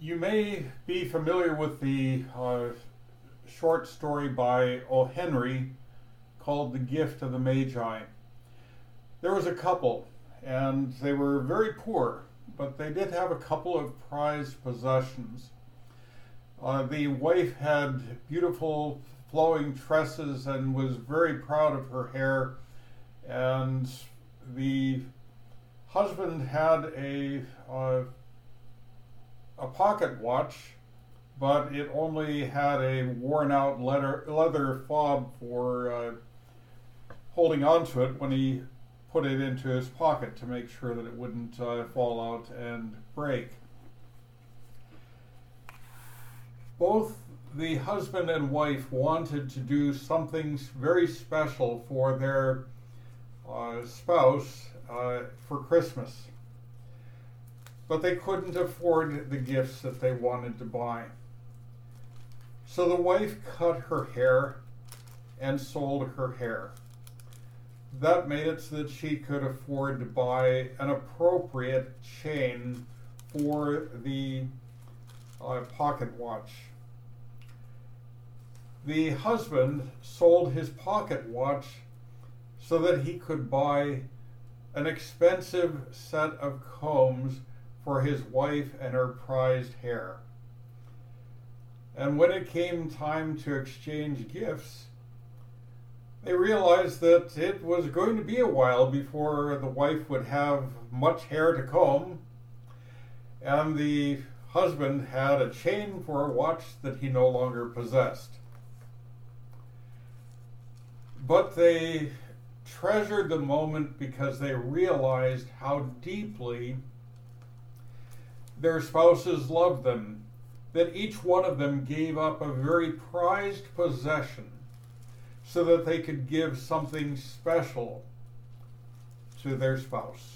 You may be familiar with the short story by O. Henry called The Gift of the Magi. There was a couple, and they were very poor, but they did have a couple of prized possessions. The wife had beautiful flowing tresses and was very proud of her hair, and the husband had a pocket watch, but it only had a worn out leather fob for holding onto it when he put it into his pocket to make sure that it wouldn't fall out and break. Both the husband and wife wanted to do something very special for their spouse for Christmas, but they couldn't afford the gifts that they wanted to buy. So the wife cut her hair and sold her hair. That made it so that she could afford to buy an appropriate chain for the pocket watch. The husband sold his pocket watch so that he could buy an expensive set of combs for his wife and her prized hair. And when it came time to exchange gifts, they realized that it was going to be a while before the wife would have much hair to comb, and the husband had a chain for a watch that he no longer possessed. But they treasured the moment because they realized how deeply their spouses loved them, that each one of them gave up a very prized possession so that they could give something special to their spouse.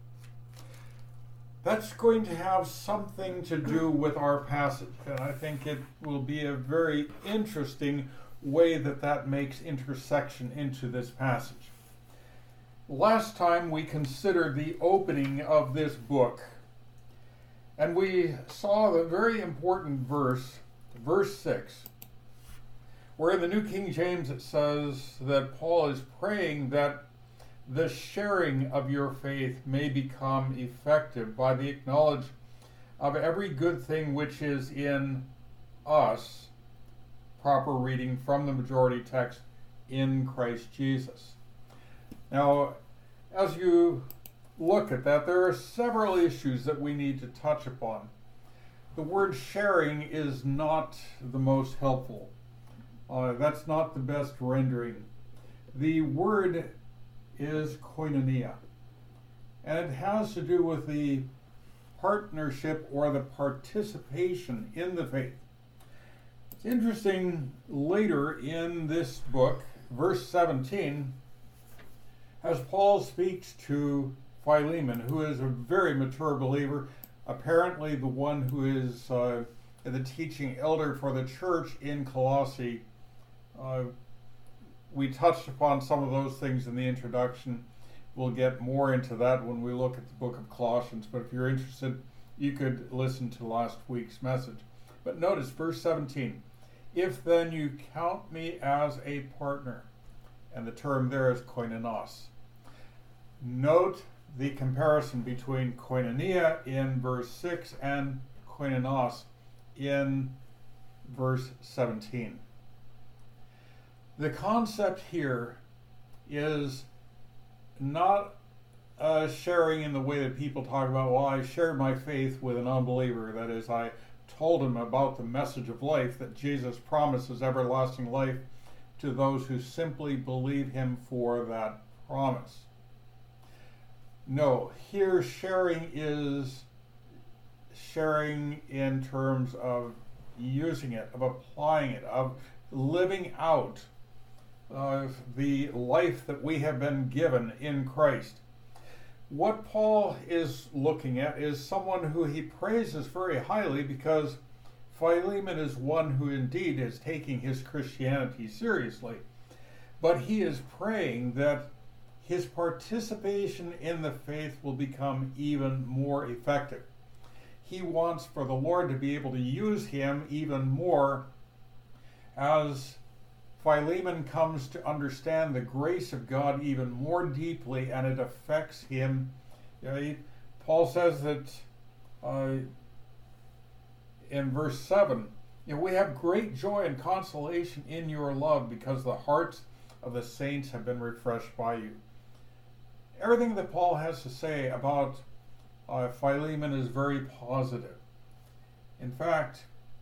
That's going to have something to do with our passage, and I think it will be a very interesting way that makes intersection into this passage. Last time we considered the opening of this book, and we saw the very important verse 6, where in the New King James it says that Paul is praying that the sharing of your faith may become effective by the knowledge of every good thing which is in us, proper reading from the majority text, in Christ Jesus. Now, as you look at that, there are several issues that we need to touch upon. The word sharing is not the most helpful. That's not the best rendering. The word is koinonia, and it has to do with the partnership or the participation in the faith. It's interesting, later in this book, verse 17, as Paul speaks to Philemon, who is a very mature believer, apparently the one who is the teaching elder for the church in Colossae. We touched upon some of those things in the introduction. We'll get more into that when we look at the book of Colossians, but if you're interested, you could listen to last week's message. But notice verse 17, if then you count me as a partner, and the term there is koinonos. Note the comparison between koinonia in verse 6 and koinonos in verse 17. The concept here is not sharing in the way that people talk about, well, I shared my faith with an unbeliever. That is, I told him about the message of life, that Jesus promises everlasting life to those who simply believe him for that promise. No, here sharing is sharing in terms of using it, of applying it, of living out the life that we have been given in Christ. What Paul is looking at is someone who he praises very highly, because Philemon is one who indeed is taking his Christianity seriously. But he is praying that his participation in the faith will become even more effective. he wants for the Lord to be able to use him even more as Philemon comes to understand the grace of God even more deeply, and it affects him. Paul says that in verse 7, we have great joy and consolation in your love because the hearts of the saints have been refreshed by you. Everything that Paul has to say about Philemon is very positive. In fact,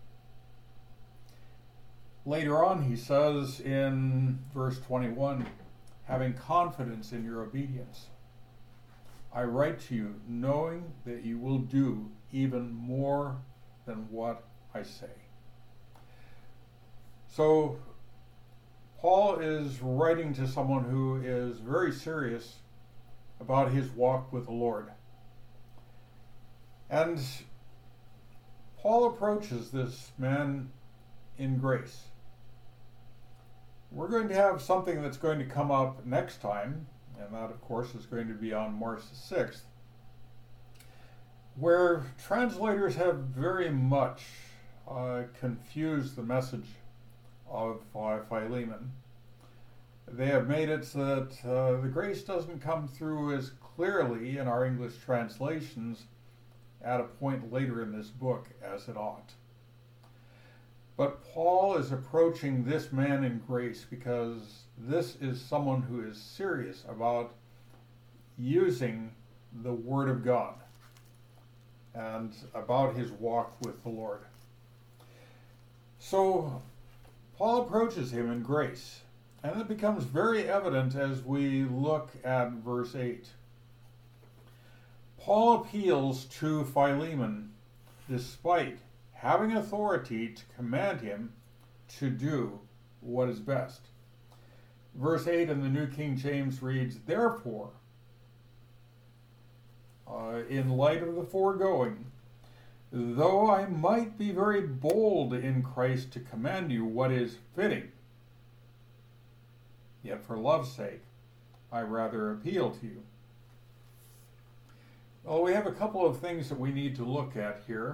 later on he says in verse 21, having confidence in your obedience, I write to you knowing that you will do even more than what I say. So Paul is writing to someone who is very serious about his walk with the Lord. And Paul approaches this man in grace. We're going to have something that's going to come up next time, and that, of course, is going to be on March the 6th, where translators have very much confused the message of Philemon. They have made it so that the grace doesn't come through as clearly in our English translations at a point later in this book as it ought. But Paul is approaching this man in grace because this is someone who is serious about using the Word of God and about his walk with the Lord. So Paul approaches him in grace, and it becomes very evident as we look at verse 8. Paul appeals to Philemon despite having authority to command him to do what is best. Verse 8 in the New King James reads, therefore, in light of the foregoing, though I might be very bold in Christ to command you what is fitting, yet for love's sake, I rather appeal to you. Well, we have a couple of things that we need to look at here.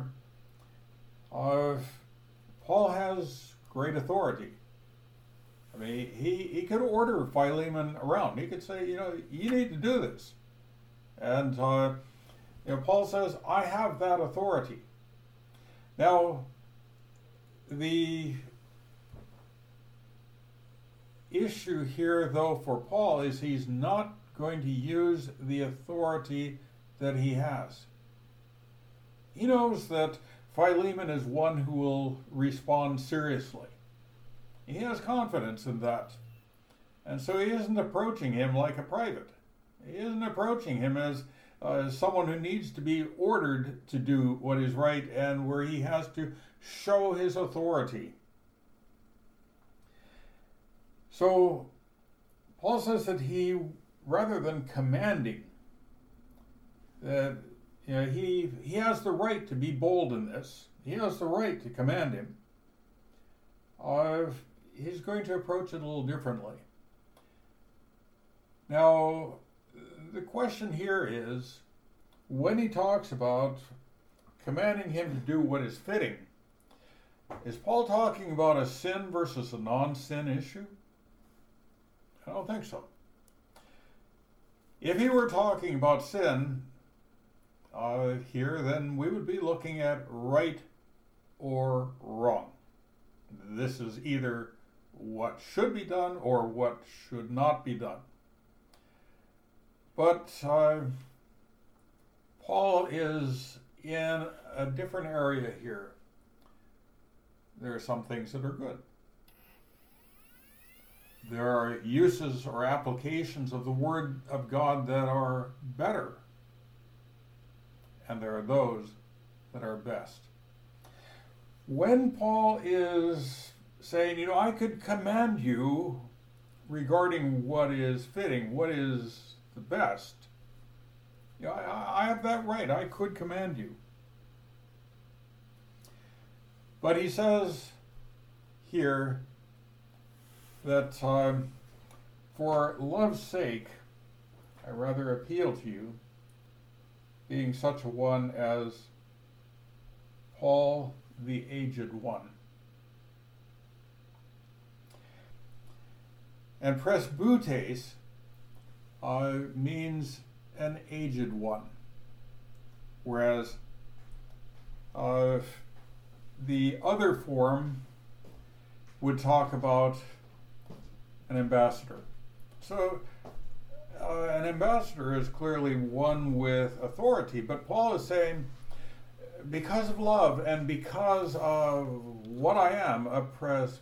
Paul has great authority. I mean, he could order Philemon around. He could say, you need to do this. And Paul says, I have that authority. Now, the issue here, though, for Paul is he's not going to use the authority that he has. He knows that Philemon is one who will respond seriously. He has confidence in that. And so he isn't approaching him like a private. He isn't approaching him as someone who needs to be ordered to do what is right and where he has to show his authority. So Paul says that he, rather than commanding, that he has the right to be bold in this. He has the right to command him. He's going to approach it a little differently. Now, the question here is, when he talks about commanding him to do what is fitting, is Paul talking about a sin versus a non-sin issue? I don't think so. If he were talking about sin here, then we would be looking at right or wrong. This is either what should be done or what should not be done. But Paul is in a different area here. There are some things that are good. There are uses or applications of the Word of God that are better. And there are those that are best. When Paul is saying, I could command you regarding what is fitting, what is the best, I have that right. I could command you. But he says here that for love's sake, I rather appeal to you, being such a one as Paul the Aged One. And presbytes means an aged one, whereas the other form would talk about an ambassador. So an ambassador is clearly one with authority, but Paul is saying, because of love and because of what I am, a presbytes,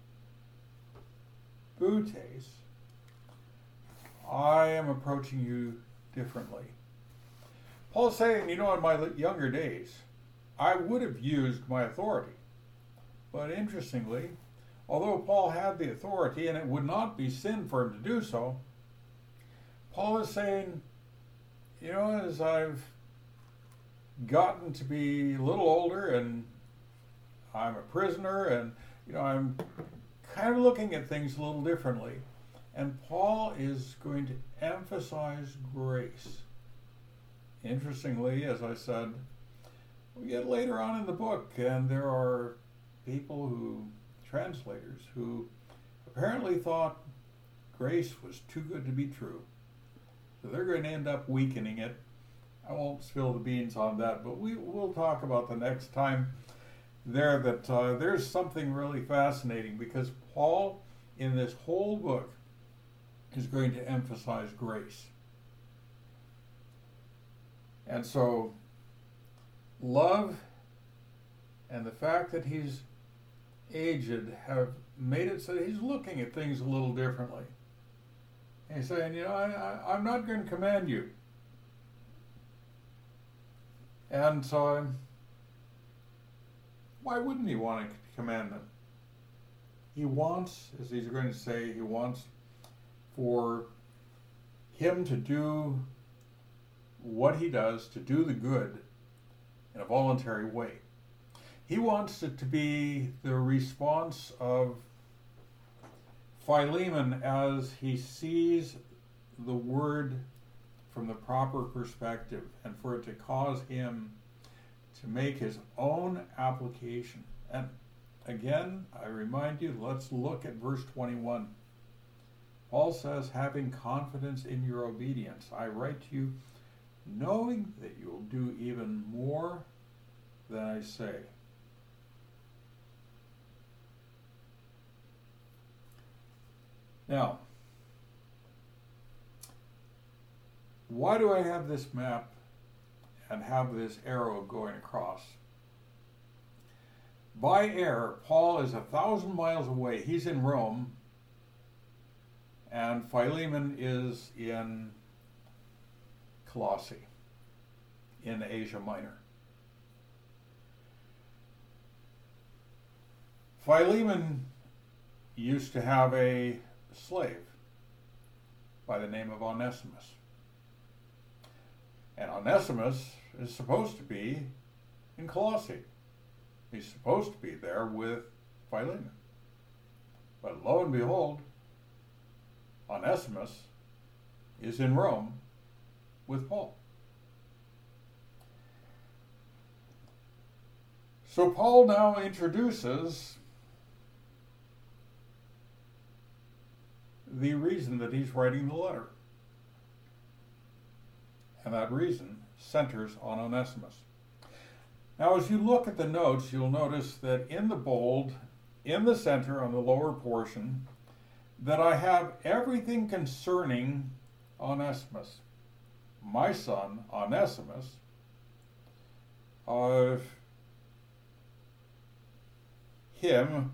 I am approaching you differently. Paul's saying, in my younger days, I would have used my authority. But interestingly, although Paul had the authority and it would not be sin for him to do so, Paul is saying, as I've gotten to be a little older and I'm a prisoner and, I'm kind of looking at things a little differently. And Paul is going to emphasize grace. Interestingly, as I said, we get later on in the book, and there are translators, who apparently thought grace was too good to be true. So they're going to end up weakening it. I won't spill the beans on that, but we'll talk about the next time that there's something really fascinating, because Paul, in this whole book, is going to emphasize grace. And so, love and the fact that he's aged have made it so that he's looking at things a little differently. And he's saying, I'm not going to command you. And so, why wouldn't he want a commandment? He wants, as he's going to say, he wants for him to do what he does, to do the good in a voluntary way. He wants it to be the response of Philemon as he sees the word from the proper perspective, and for it to cause him to make his own application. And again, I remind you, let's look at verse 21. Paul says, having confidence in your obedience, I write to you, knowing that you will do even more than I say. Now, why do I have this map and have this arrow going across? By air, Paul is 1,000 miles away. He's in Rome, and Philemon is in Colossae, in Asia Minor. Philemon used to have a slave by the name of Onesimus. And Onesimus is supposed to be in Colossae. He's supposed to be there with Philemon. But lo and behold, Onesimus is in Rome with Paul. So Paul now introduces the reason that he's writing the letter. And that reason centers on Onesimus. Now, as you look at the notes, you'll notice that in the bold, in the center on the lower portion, that I have everything concerning Onesimus. My son, Onesimus, of him,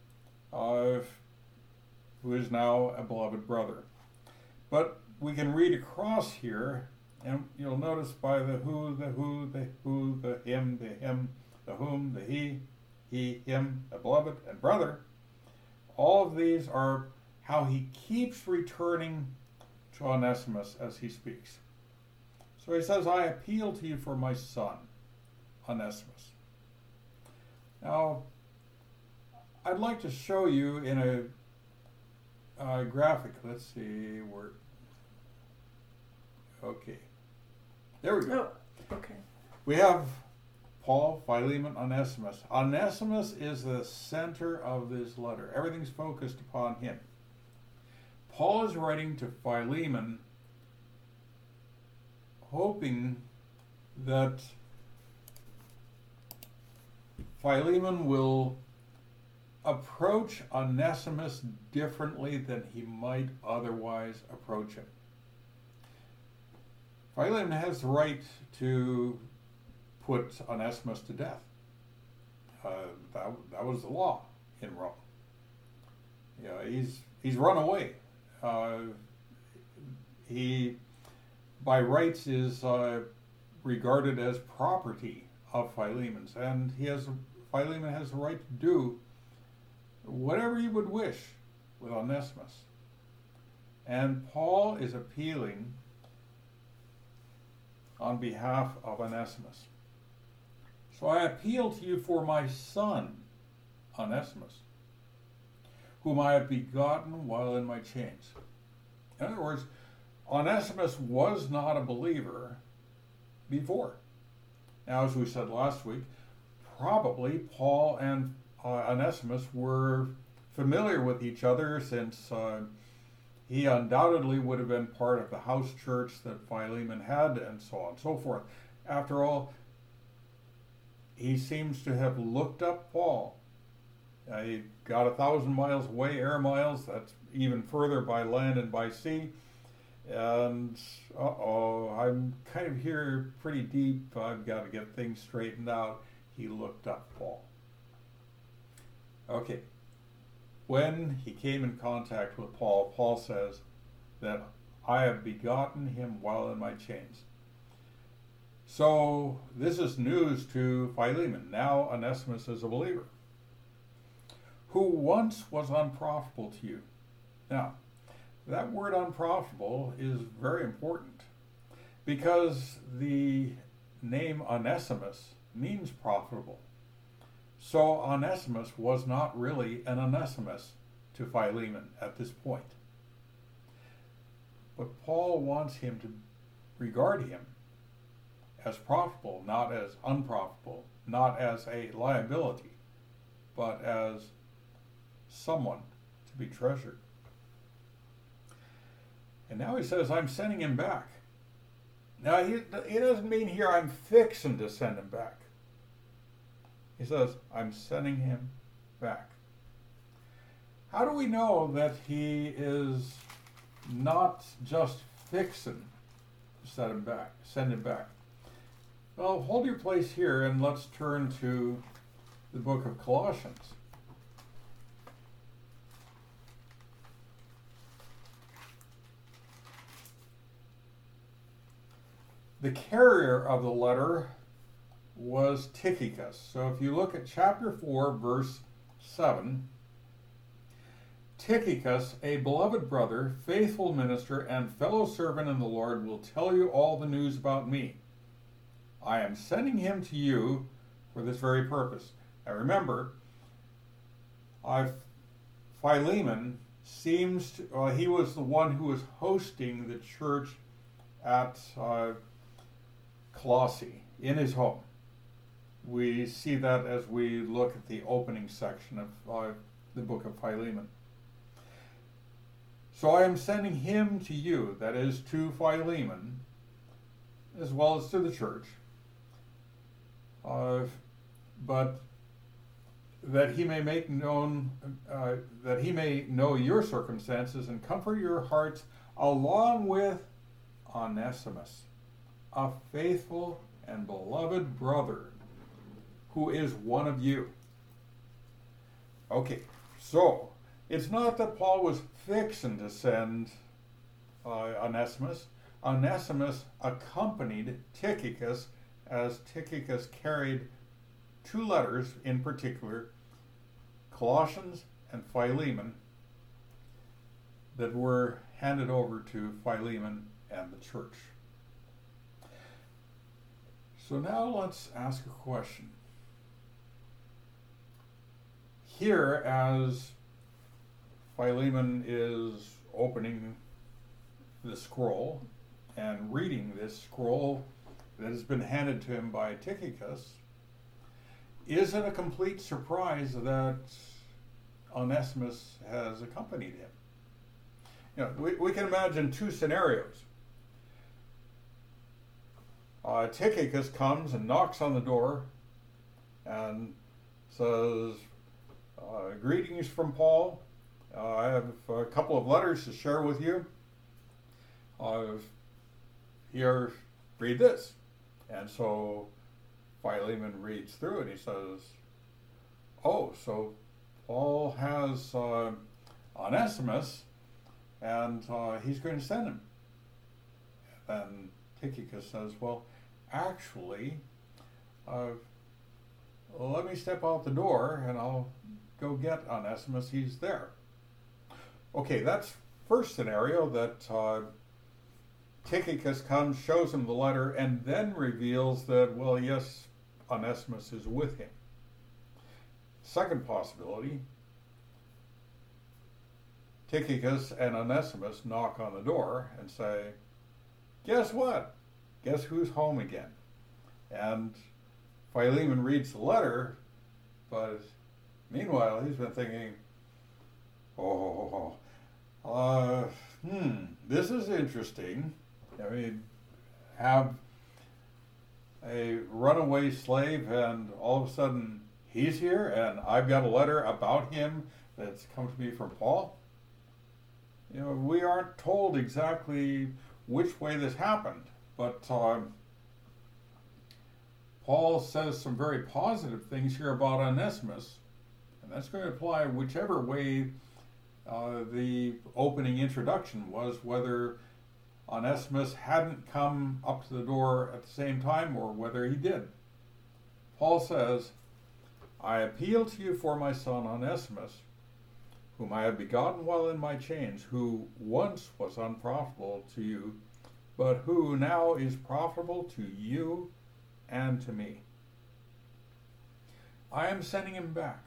who is now a beloved brother. But we can read across here, and you'll notice by the who, the who, the him, the whom, the he, him, the beloved, and brother, all of these are how he keeps returning to Onesimus as he speaks. So he says, I appeal to you for my son, Onesimus. Now, I'd like to show you in a graphic. Let's see where. Okay. There we go. Oh, okay. We have Paul, Philemon, Onesimus. Onesimus is the center of this letter. Everything's focused upon him. Paul is writing to Philemon, hoping that Philemon will approach Onesimus differently than he might otherwise approach him. Philemon has the right to put Onesimus to death. That was the law in Rome. He's run away. He, by rights, is regarded as property of Philemon's, and Philemon has the right to do whatever he would wish with Onesimus. And Paul is appealing on behalf of Onesimus. So I appeal to you for my son, Onesimus, whom I have begotten while in my chains. In other words, Onesimus was not a believer before. Now, as we said last week, probably Paul and Onesimus were familiar with each other, since he undoubtedly would have been part of the house church that Philemon had, and so on and so forth. After all, he seems to have looked up Paul. He got 1,000 miles away, air miles, that's even further by land and by sea. And, I'm kind of here pretty deep. I've got to get things straightened out. He looked up Paul. Okay. When he came in contact with Paul, Paul says that I have begotten him while in my chains. So this is news to Philemon. Now Onesimus is a believer, who once was unprofitable to you. Now, that word unprofitable is very important, because the name Onesimus means profitable. So Onesimus was not really an Onesimus to Philemon at this point. But Paul wants him to regard him as profitable, not as unprofitable, not as a liability, but as someone to be treasured. And now he says, I'm sending him back. Now, he doesn't mean here I'm fixing to send him back. He says, I'm sending him back. How do we know that he is not just fixing to send him back? Well, hold your place here and let's turn to the book of Colossians. The carrier of the letter was Tychicus. So if you look at chapter 4, verse 7, Tychicus, a beloved brother, faithful minister, and fellow servant in the Lord, will tell you all the news about me. I am sending him to you for this very purpose. Now remember, Philemon seems to, he was the one who was hosting the church at Colossae, in his home. We see that as we look at the opening section of the book of Philemon. So I am sending him to you, that is, to Philemon, as well as to the church, but that he may make known, that he may know your circumstances and comfort your hearts, along with Onesimus, a faithful and beloved brother, who is one of you. Okay, so it's not that Paul was fixing to send Onesimus. Onesimus accompanied Tychicus, as Tychicus carried two letters in particular, Colossians and Philemon, that were handed over to Philemon and the church. So now let's ask a question. Here, as Philemon is opening the scroll and reading this scroll that has been handed to him by Tychicus, is it a complete surprise that Onesimus has accompanied him? You know, we can imagine two scenarios. Tychicus comes and knocks on the door and says, greetings from Paul. I have a couple of letters to share with you. Here, read this. And so Philemon reads through it. He says, oh, so Paul has Onesimus, and he's going to send him. And Tychicus says, well, actually, let me step out the door and I'll go get Onesimus. He's there. Okay, that's first scenario, that Tychicus comes, shows him the letter, and then reveals that, well, yes, Onesimus is with him. Second possibility, Tychicus and Onesimus knock on the door and say, guess what? Guess who's home again? And Philemon reads the letter, but meanwhile he's been thinking, this is interesting. I mean, have a runaway slave and all of a sudden he's here and I've got a letter about him that's come to me from Paul. You know, we aren't told exactly which way this happened, but Paul says some very positive things here about Onesimus, and that's going to apply whichever way the opening introduction was, whether Onesimus hadn't come up to the door at the same time or whether he did. Paul says, I appeal to you for my son Onesimus, whom I have begotten while in my chains, who once was unprofitable to you, but who now is profitable to you and to me. I am sending him back.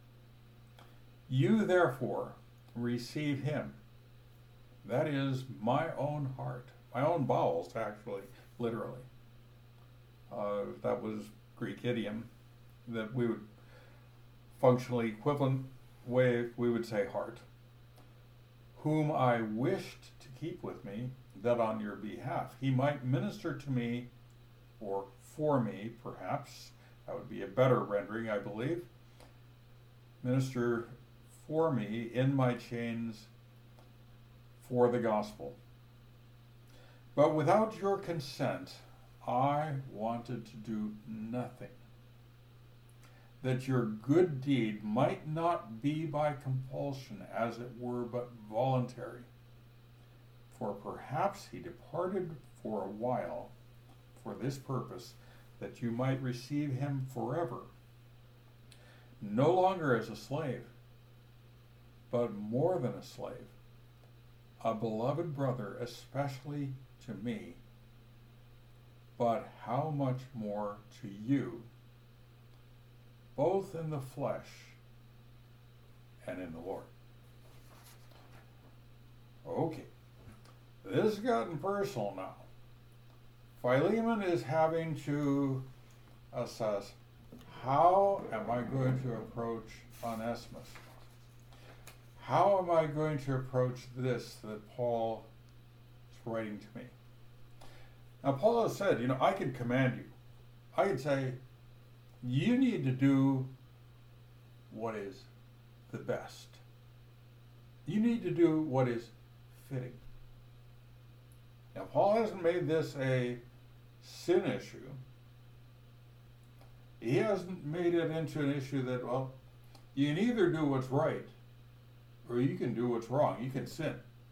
You therefore receive him. That is my own heart, my own bowels, actually, literally. That was Greek idiom that we would functionally equivalent way we would say heart. Whom I wished to keep with me, that on your behalf he might minister to me, or for me, perhaps. That would be a better rendering, I believe. Minister for me in my chains for the gospel. But without your consent, I wanted to do nothing, that your good deed might not be by compulsion, as it were, but voluntary. For perhaps he departed for a while for this purpose, that you might receive him forever, no longer as a slave, but more than a slave, a beloved brother, especially to me, but how much more to you, both in the flesh and in the Lord. Okay, this has gotten personal now. Philemon is having to assess, how am I going to approach Onesimus? How am I going to approach this that Paul is writing to me? Now, Paul has said, I can command you. I can say, you need to do what is the best. You need to do what is fitting. Now, Paul hasn't made this a sin issue. He hasn't made it into an issue that, well, you can either do what's right or you can do what's wrong. You can sin.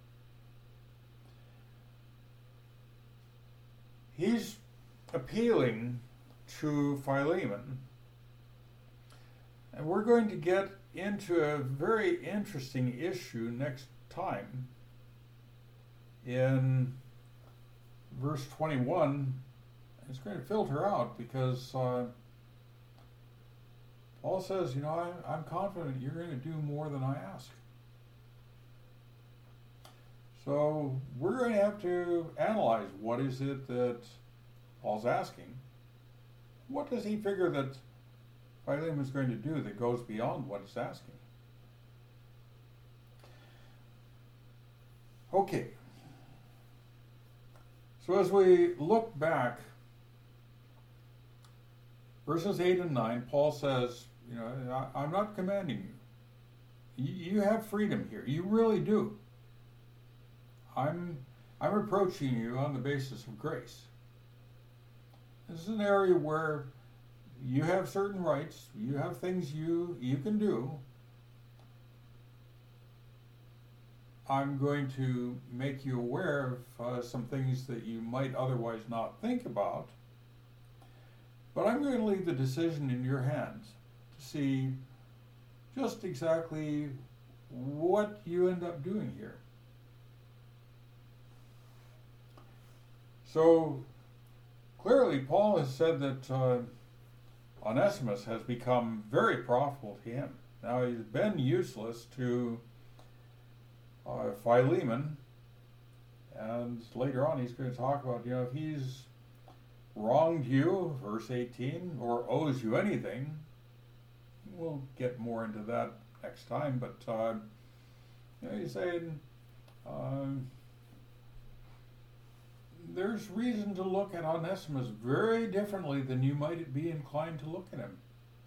He's appealing to Philemon, and we're going to get into a very interesting issue next time. In verse 21, it's going to filter out because Paul says, I'm confident you're going to do more than I ask. So we're going to have to analyze, what is it that Paul's asking? What does he figure that Philemon is going to do that goes beyond what it's asking. Okay. So as we look back, verses 8 and 9, Paul says, I'm not commanding you. You have freedom here. You really do. I'm approaching you on the basis of grace. This is an area where you have certain rights. You have things you can do. I'm going to make you aware of some things that you might otherwise not think about. But I'm going to leave the decision in your hands to see just exactly what you end up doing here. So clearly Paul has said that Onesimus has become very profitable to him. Now he's been useless to Philemon, and later on he's going to talk about, if he's wronged you, verse 18, or owes you anything. We'll get more into that next time, but he's saying there's reason to look at Onesimus very differently than you might be inclined to look at him.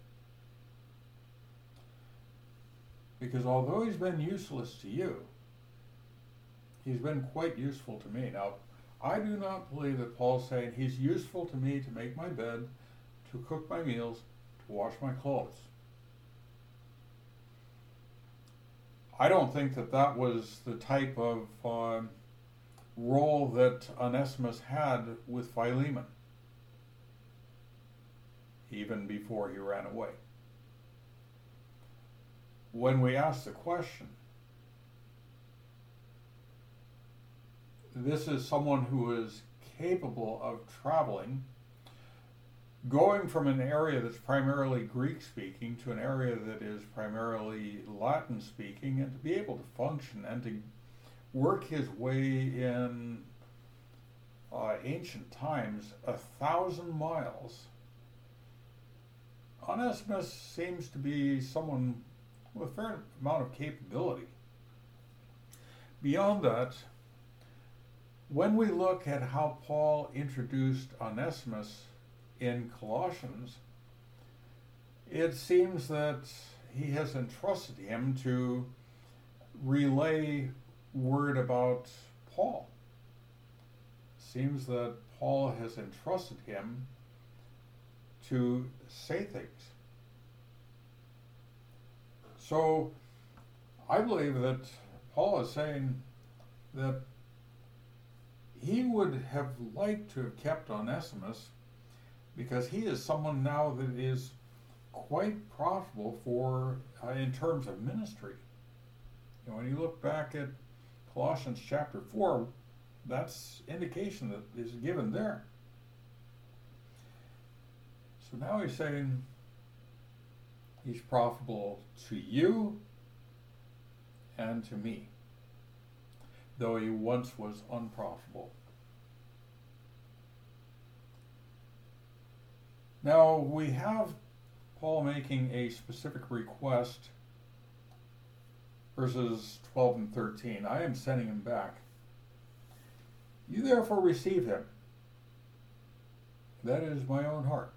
Because although he's been useless to you, he's been quite useful to me. Now, I do not believe that Paul's saying he's useful to me to make my bed, to cook my meals, to wash my clothes. I don't think that was the type of role that Onesimus had with Philemon, even before he ran away. When we ask the question, this is someone who is capable of traveling, going from an area that's primarily Greek-speaking to an area that is primarily Latin-speaking, and to be able to function and to work his way in ancient times 1,000 miles. Onesimus seems to be someone with a fair amount of capability. Beyond that, when we look at how Paul introduced Onesimus in Colossians, it seems that he has entrusted him to relay word about Paul. It seems that Paul has entrusted him to say things. So I believe that Paul is saying that he would have liked to have kept Onesimus because he is someone now that is quite profitable for in terms of ministry. When you look back at Colossians chapter 4, that's indication that is given there. So now he's saying he's profitable to you and to me, though he once was unprofitable. Now we have Paul making a specific request, verses 12 and 13. I am sending him back. You therefore receive him. That is my own heart.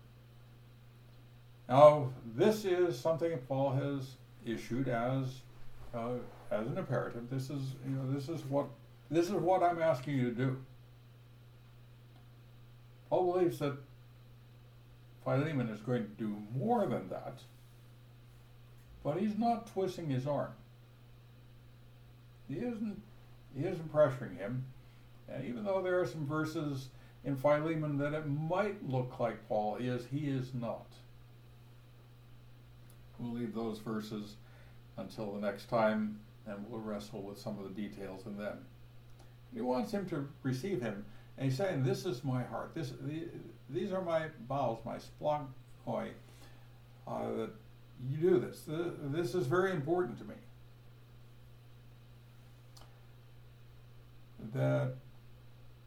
Now, this is something that Paul has issued as an imperative. This is what I'm asking you to do. Paul believes that Philemon is going to do more than that, but he's not twisting his arm. He isn't pressuring him. And even though there are some verses in Philemon that it might look like Paul is, he is not. We'll leave those verses until the next time, and we'll wrestle with some of the details in them. He wants him to receive him, and he's saying, this is my heart. These are my bowels, my splanchnoi, that you do this. This is very important to me.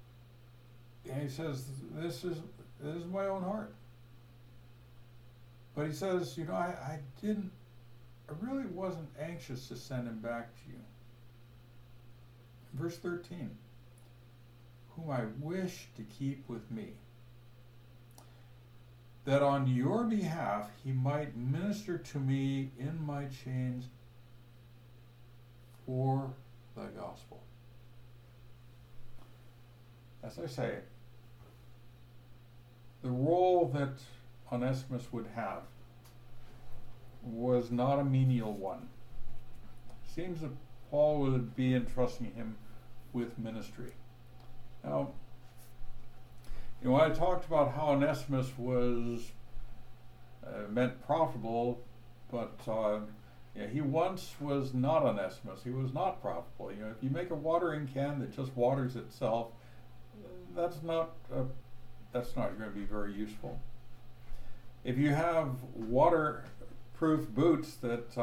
And he says, this is my own heart. But he says, I really wasn't anxious to send him back to you. Verse 13, whom I wish to keep with me, that on your behalf he might minister to me in my chains for the gospel. As I say, the role that Onesimus would have was not a menial one. It seems that Paul would be entrusting him with ministry. Now, when I talked about how Onesimus was meant profitable, but he once was not Onesimus. He was not profitable. If you make a watering can that just waters itself, that's not going to be very useful. If you have waterproof boots that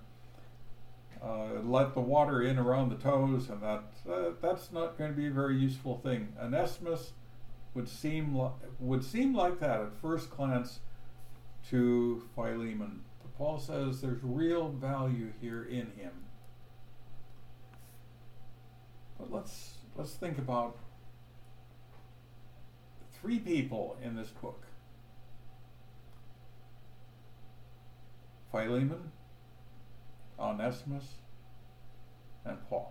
let the water in around the toes, and that's not going to be a very useful thing. Onesimus would seem like that at first glance to Philemon. But Paul says there's real value here in him. But let's think about 3 people in this book: Philemon, Onesimus, and Paul.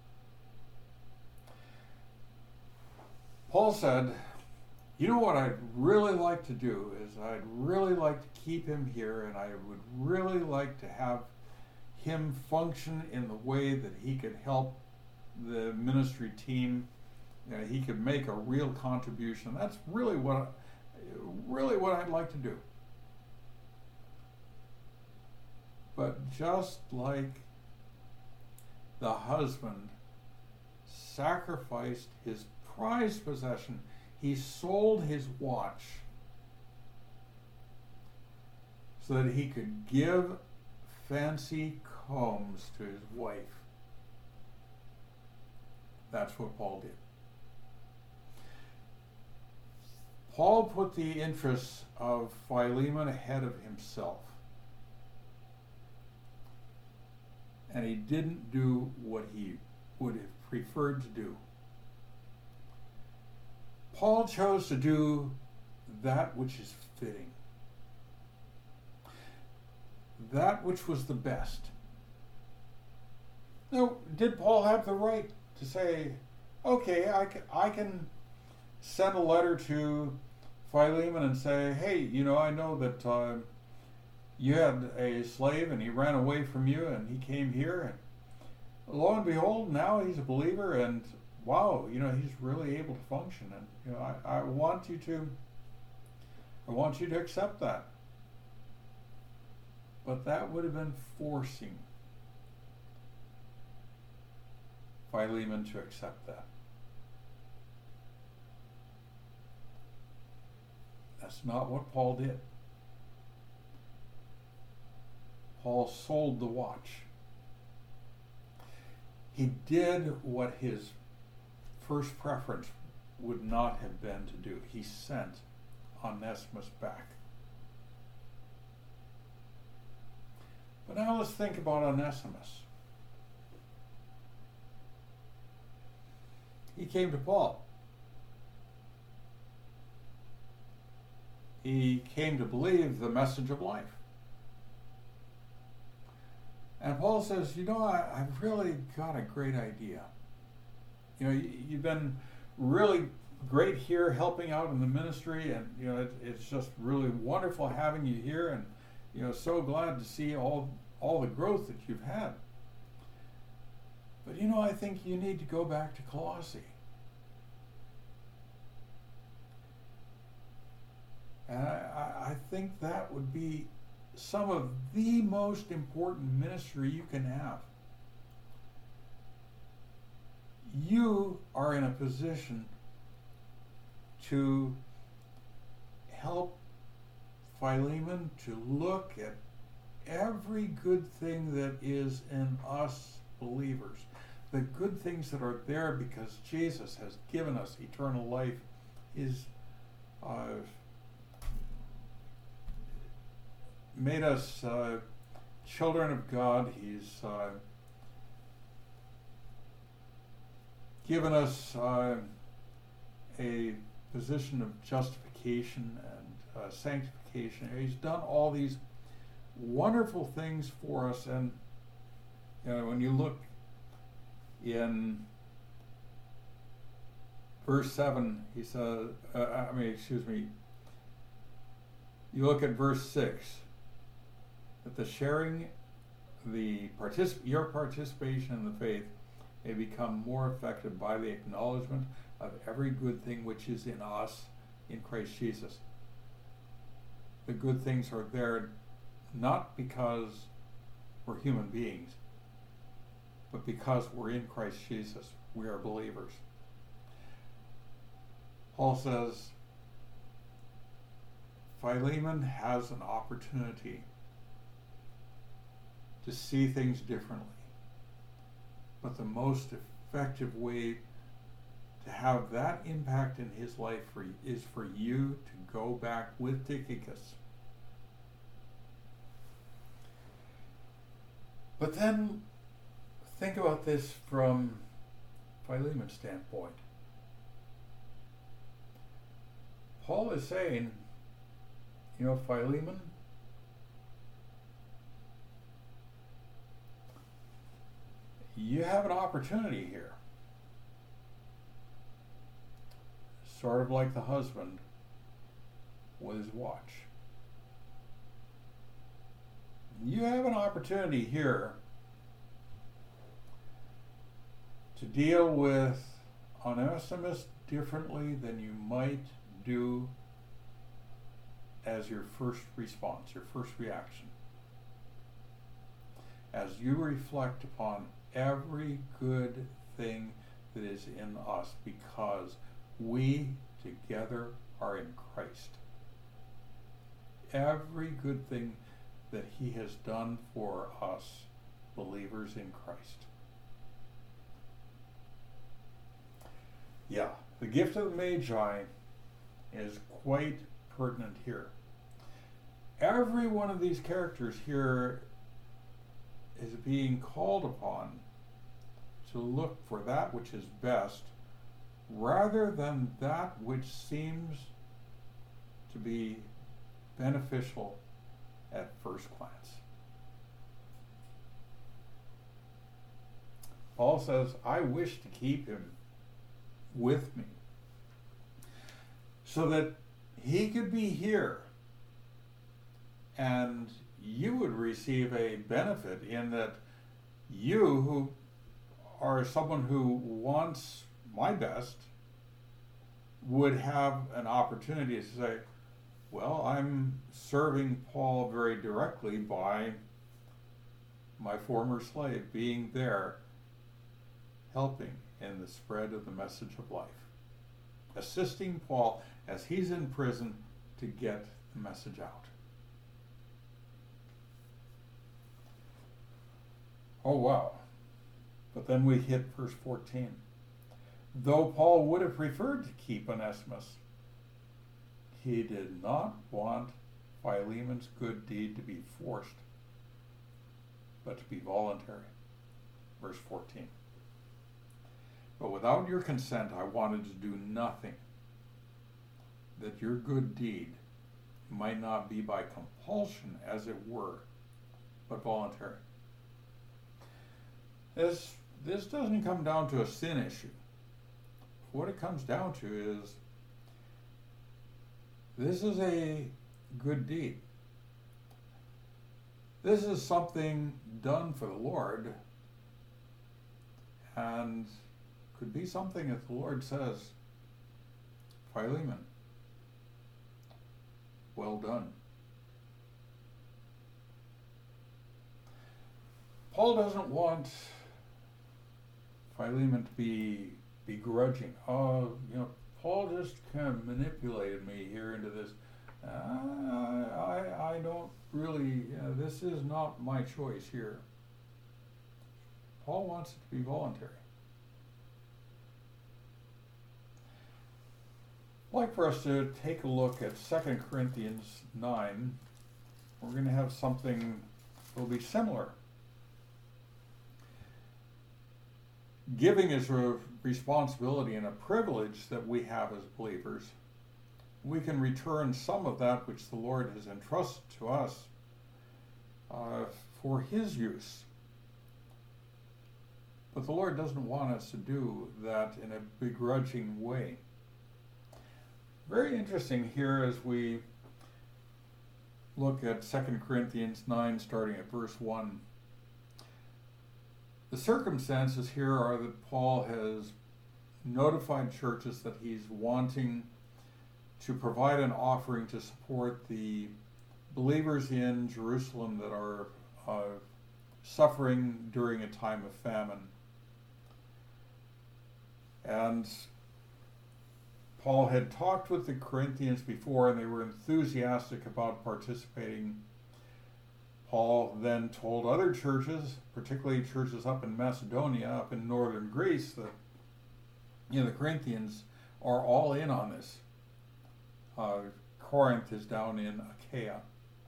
Paul said, what I'd really like to do is I'd really like to keep him here, and I would really like to have him function in the way that he could help the ministry team. He could make a real contribution. That's really what I'd like to do. But just like the husband sacrificed his prized possession, he sold his watch so that he could give fancy combs to his wife. That's what Paul did. Paul put the interests of Philemon ahead of himself. And he didn't do what he would have preferred to do. Paul chose to do that which is fitting, that which was the best. Now, did Paul have the right to say, okay, I can send a letter to Philemon and say, hey, I know that you had a slave and he ran away from you and he came here, and lo and behold, now he's a believer, and wow, he's really able to function, and I want you to accept that. But that would have been forcing Philemon to accept that. That's not what Paul did. Paul sold the watch. He did what his first preference would not have been to do. He sent Onesimus back. But now let's think about Onesimus. He came to Paul. He came to believe the message of life. And Paul says, I've really got a great idea. You've been really great here helping out in the ministry, and it's just really wonderful having you here, and so glad to see all the growth that you've had. But I think you need to go back to Colossae. And I think that would be some of the most important ministry you can have. You are in a position to help Philemon to look at every good thing that is in us believers, the good things that are there because Jesus has given us eternal life, is made us children of God. He's given us a position of justification and sanctification. He's done all these wonderful things for us, and when you look in verse 7, he says, you look at verse 6, that the sharing, your participation in the faith may become more effective by the acknowledgement of every good thing which is in us in Christ Jesus. The good things are there not because we're human beings, but because we're in Christ Jesus. We are believers. Paul says, Philemon has an opportunity to see things differently. But the most effective way to have that impact in his life is for you to go back with Tychicus. But then think about this from Philemon's standpoint. Paul is saying, Philemon, you have an opportunity here. Sort of like the husband with his watch. You have an opportunity here to deal with Onesimus differently than you might do as your first response, your first reaction. As you reflect upon every good thing that is in us, because we together are in Christ. Every good thing that he has done for us, believers in Christ. Yeah, the gift of the Magi is quite pertinent here. Every one of these characters here is being called upon to look for that which is best rather than that which seems to be beneficial at first glance. Paul says, I wish to keep him with me so that he could be here and you would receive a benefit in that you, who are someone who wants my best, would have an opportunity to say, well, I'm serving Paul very directly by my former slave being there, helping in the spread of the message of life, assisting Paul as he's in prison to get the message out. Oh, wow. But then we hit verse 14. Though Paul would have preferred to keep Onesimus, he did not want Philemon's good deed to be forced, but to be voluntary. Verse 14. But without your consent, I wanted to do nothing, that your good deed might not be by compulsion, as it were, but voluntary. This doesn't come down to a sin issue. What it comes down to is, this is a good deed. This is something done for the Lord, and could be something that the Lord says, Philemon, well done. Paul doesn't want Philemon to be begrudging. Oh, Paul just kind of manipulated me here into this. I don't really, this is not my choice here. Paul wants it to be voluntary. I'd like for us to take a look at 2 Corinthians 9, we're going to have something that will be similar. Giving is a responsibility and a privilege that we have as believers. We can return some of that which the Lord has entrusted to us for His use. But the Lord doesn't want us to do that in a begrudging way. Very interesting here as we look at 2 Corinthians 9, starting at verse 1. The circumstances here are that Paul has notified churches that he's wanting to provide an offering to support the believers in Jerusalem that are suffering during a time of famine. And Paul had talked with the Corinthians before, and they were enthusiastic about participating. Paul then told other churches, particularly churches up in Macedonia, up in northern Greece, that the Corinthians are all in on this. Corinth is down in Achaia.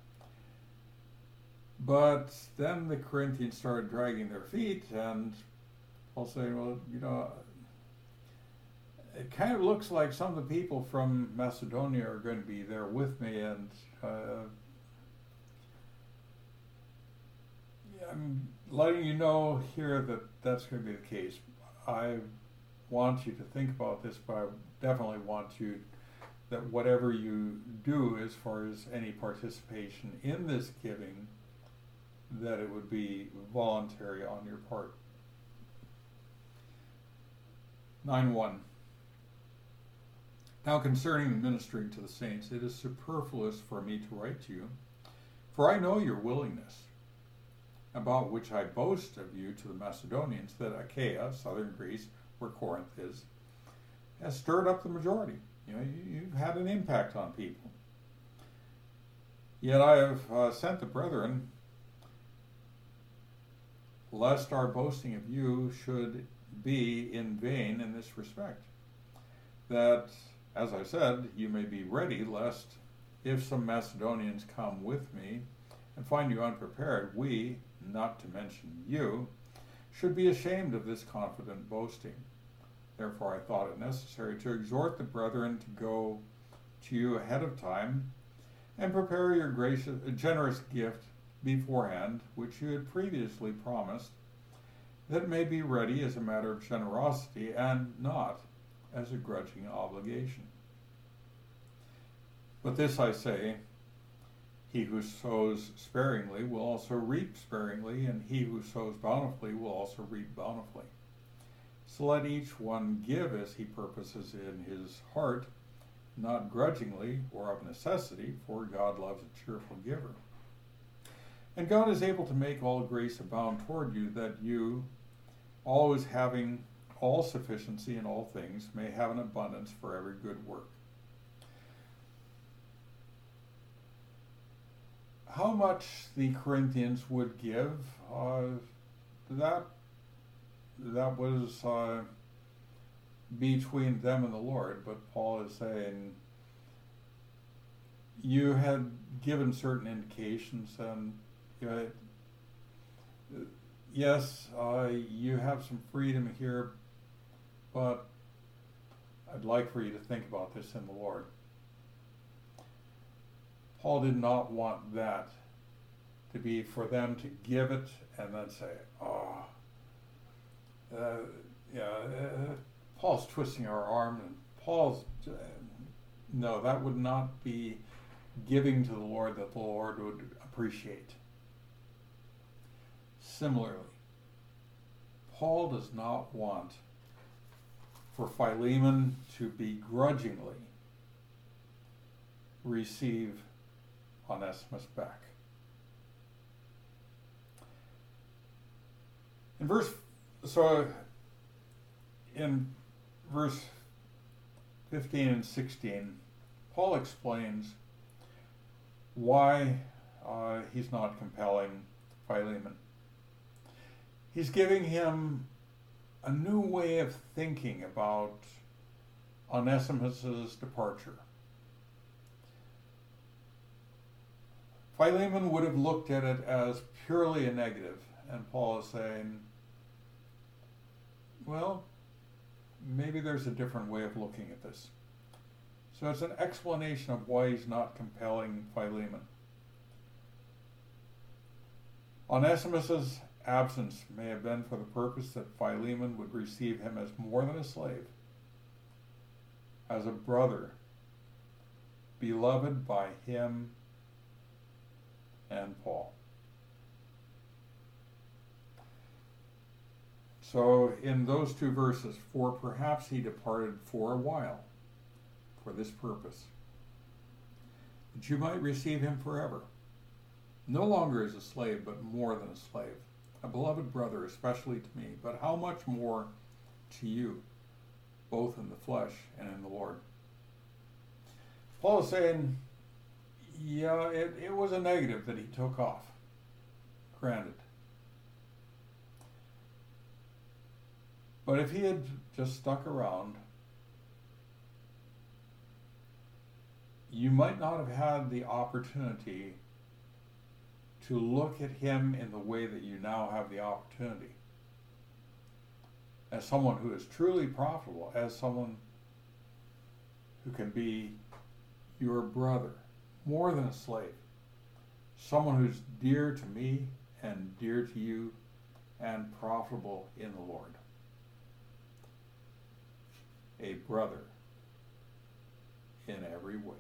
But then the Corinthians started dragging their feet, and Paul saying, well, it kind of looks like some of the people from Macedonia are going to be there with me, and I'm letting you know here that that's going to be the case. I want you to think about this, but I definitely want you that whatever you do as far as any participation in this giving, that it would be voluntary on your part. 9:1. Now concerning ministering to the saints, it is superfluous for me to write to you, for I know your willingness, about which I boast of you to the Macedonians, that Achaia, southern Greece, where Corinth is, has stirred up the majority. You've had an impact on people. Yet I have sent the brethren, lest our boasting of you should be in vain in this respect, that, as I said, you may be ready, lest if some Macedonians come with me and find you unprepared, we, not to mention you, should be ashamed of this confident boasting. Therefore I thought it necessary to exhort the brethren to go to you ahead of time and prepare your generous gift beforehand, which you had previously promised, that it may be ready as a matter of generosity and not as a grudging obligation. But this I say, he who sows sparingly will also reap sparingly, and he who sows bountifully will also reap bountifully. So let each one give as he purposes in his heart, not grudgingly or of necessity, for God loves a cheerful giver. And God is able to make all grace abound toward you, that you, always having all sufficiency in all things, may have an abundance for every good work. How much the Corinthians would give, that was between them and the Lord, but Paul is saying, you had given certain indications, and yes, you have some freedom here, but I'd like for you to think about this in the Lord. Paul did not want that to be for them to give it and then say, Paul's twisting our arm, and Paul's, no, that would not be giving to the Lord that the Lord would appreciate. Similarly, Paul does not want for Philemon to begrudgingly receive Onesimus back. In verse 15 and 16, Paul explains why he's not compelling Philemon. He's giving him a new way of thinking about Onesimus's departure. Philemon would have looked at it as purely a negative, and Paul is saying, well, maybe there's a different way of looking at this. So it's an explanation of why he's not compelling Philemon. Onesimus's absence may have been for the purpose that Philemon would receive him as more than a slave, as a brother, beloved by him and Paul. So in those two verses, for perhaps he departed for a while for this purpose, that you might receive him forever, no longer as a slave, but more than a slave, a beloved brother, especially to me, but how much more to you, both in the flesh and in the Lord. Paul is saying, yeah, it was a negative that he took off. Granted. But if he had just stuck around, you might not have had the opportunity to look at him in the way that you now have the opportunity. As someone who is truly profitable, as someone who can be your brother, more than a slave, someone who's dear to me and dear to you and profitable in the Lord. A brother in every way.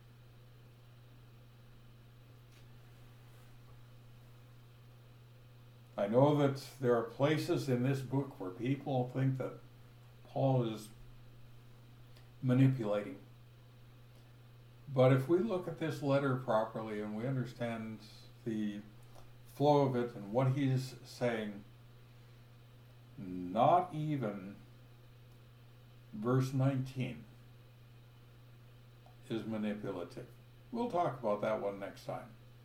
I know that there are places in this book where people think that Paul is manipulating. But if we look at this letter properly and we understand the flow of it and what he's saying, not even verse 19 is manipulative. We'll talk about that one next time.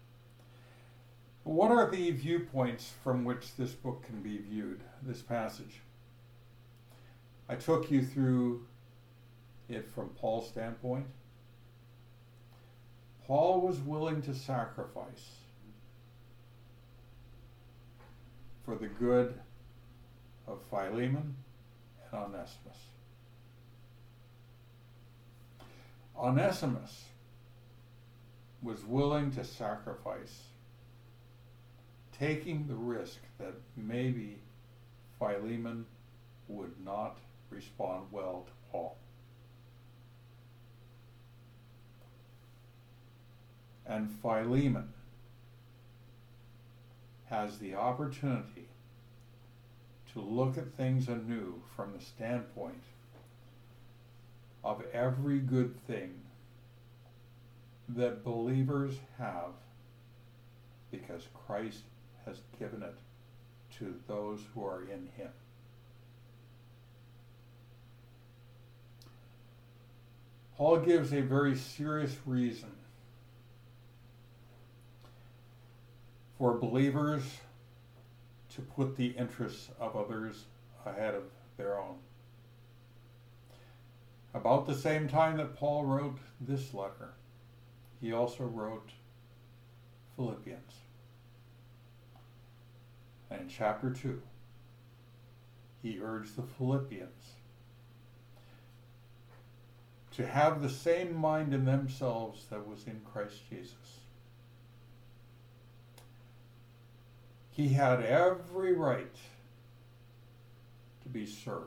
What are the viewpoints from which this book can be viewed, this passage? I took you through it from Paul's standpoint. Paul was willing to sacrifice for the good of Philemon and Onesimus. Onesimus was willing to sacrifice, taking the risk that maybe Philemon would not respond well to Paul. And Philemon has the opportunity to look at things anew from the standpoint of every good thing that believers have because Christ has given it to those who are in him. Paul gives a very serious reason for believers to put the interests of others ahead of their own. About the same time that Paul wrote this letter, he also wrote Philippians. And in chapter 2, he urged the Philippians to have the same mind in themselves that was in Christ Jesus. He had every right to be served.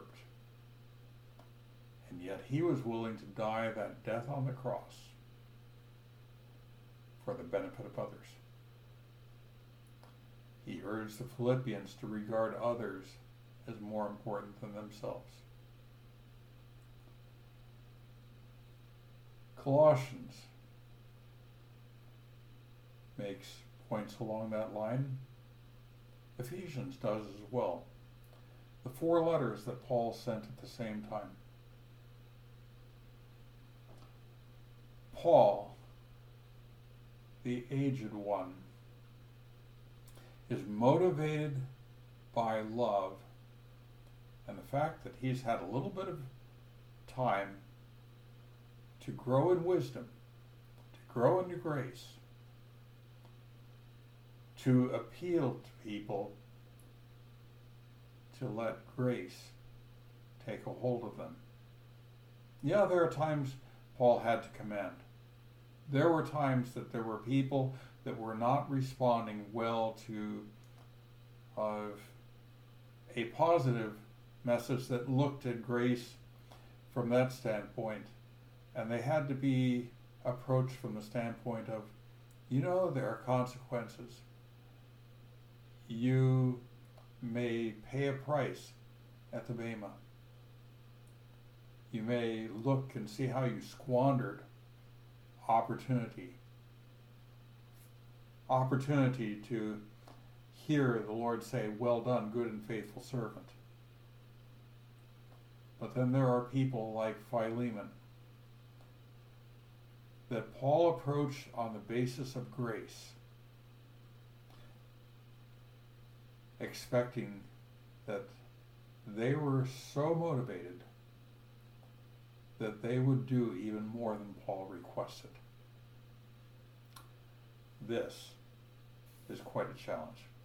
And yet he was willing to die that death on the cross for the benefit of others. He urged the Philippians to regard others as more important than themselves. Colossians makes points along that line. Ephesians does as well. The 4 letters that Paul sent at the same time. Paul, the aged one, is motivated by love and the fact that he's had a little bit of time to grow in wisdom, to grow into grace, to appeal to people to let grace take a hold of them. Yeah, there are times Paul had to command. There were times that there were people that were not responding well to a positive message that looked at grace from that standpoint, and they had to be approached from the standpoint of, there are consequences. You may pay a price at the Bema. You may look and see how you squandered opportunity to hear the Lord say, "Well done, good and faithful servant." But then there are people like Philemon that Paul approached on the basis of grace, expecting that they were so motivated that they would do even more than Paul requested. This is quite a challenge.